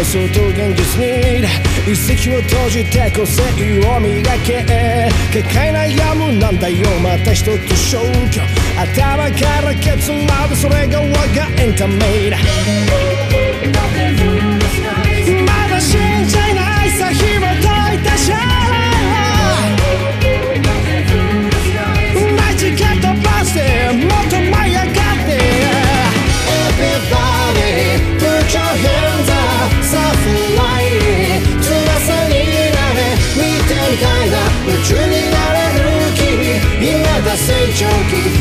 想と現実に一石を閉じて個性を磨け抱え悩むなんだよまた一つ消去頭からケツまでそれが我がエンタメだまだ死んじゃいないさ紐解いたシャマジ蹴飛ばしてもっと舞い上がって Everybody put your hands up さあフライ翼になれ見てみたいな夢中になれる君今だ成長期